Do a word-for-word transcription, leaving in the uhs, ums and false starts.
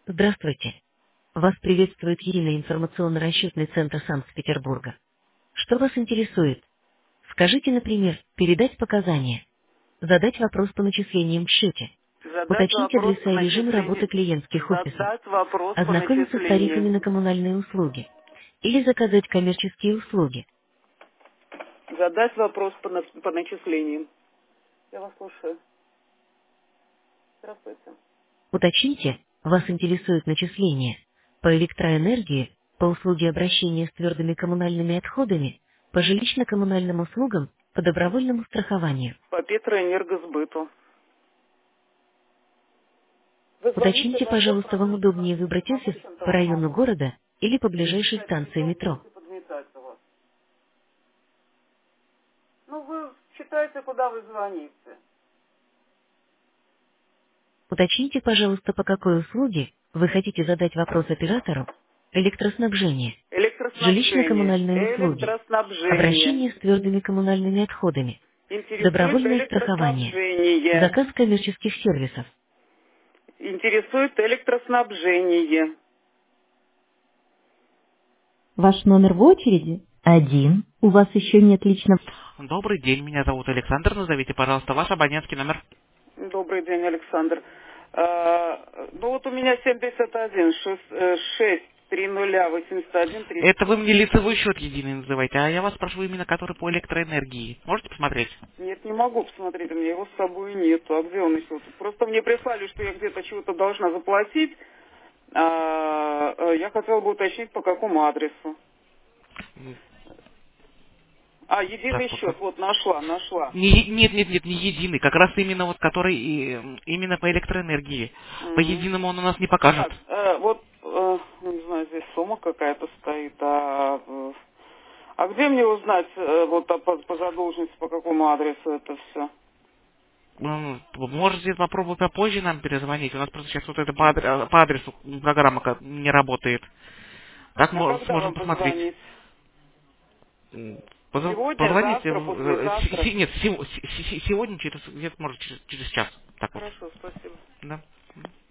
Здравствуйте. Вас приветствует Единый информационно-расчетный центр Санкт-Петербурга. Что вас интересует? Скажите, например, передать показания, задать вопрос по начислениям в счете, Задать уточнить вопрос по адреса и режим работы начислению. клиентских офисов, Задать вопрос по ознакомиться с тарифами начислению. на коммунальные услуги или заказать коммерческие услуги. Задать вопрос по, на- по начислению. Я вас слушаю. Здравствуйте. Уточните, вас интересует начисление по электроэнергии, по услуге обращения с твердыми коммунальными отходами, по жилищно-коммунальным услугам, по добровольному страхованию. По Петроэнергосбыту. Вы звоните Уточните, на код пожалуйста, вам продажного удобнее выбрать офис по промышленного району магазина. города или по Или ближайшей читать станции листок метро. будете подметать у вас. Ну, вы читайте, куда вы звоните. Уточните, пожалуйста, по какой услуге вы хотите задать вопрос оператору: электроснабжение, Электроснабжение. жилищно-коммунальные услуги, Электроснабжение. обращение с твердыми коммунальными отходами, Интересует добровольное страхование, электроснабжение. заказ коммерческих сервисов. Интересует электроснабжение. Ваш номер в очереди? Один. У вас еще нет личного... Добрый день, меня зовут Александр. Назовите, пожалуйста, ваш абонентский номер. Добрый день, Александр. А, ну вот у меня семьдесят один, шесть, три нуля, восемьдесят один, тридцать. Это вы мне лицевой счет единый называете, а я вас прошу именно который по электроэнергии. Можете посмотреть? Нет, не могу посмотреть, у меня его с собой нету. А где он еще? Просто мне прислали, что я где-то чего-то должна заплатить. А, а, я хотела бы уточнить, по какому адресу. А, единый Так, по- счет, по- вот нашла, нашла. Не- нет, нет, нет, не единый. Как раз именно вот который и, именно по электроэнергии. По Мгм. единому он у нас не покажет. Так, э, вот, э, ну, не знаю, здесь сумма какая-то стоит, а, э, а где мне узнать, э, вот а по, по задолженности, по какому адресу это все? М, Можете попробовать попозже нам перезвонить. У нас просто сейчас вот это по, адре- по адресу программа ка- не работает. Так А мо- когда сможем вам посмотреть. позвонить? М, позв- Сегодня, Позвоните. завтра, в- э, се- послезавтра? се- Нет, сего- се- се- сегодня через где-то может через, через час. Так вот. Хорошо, спасибо. Да.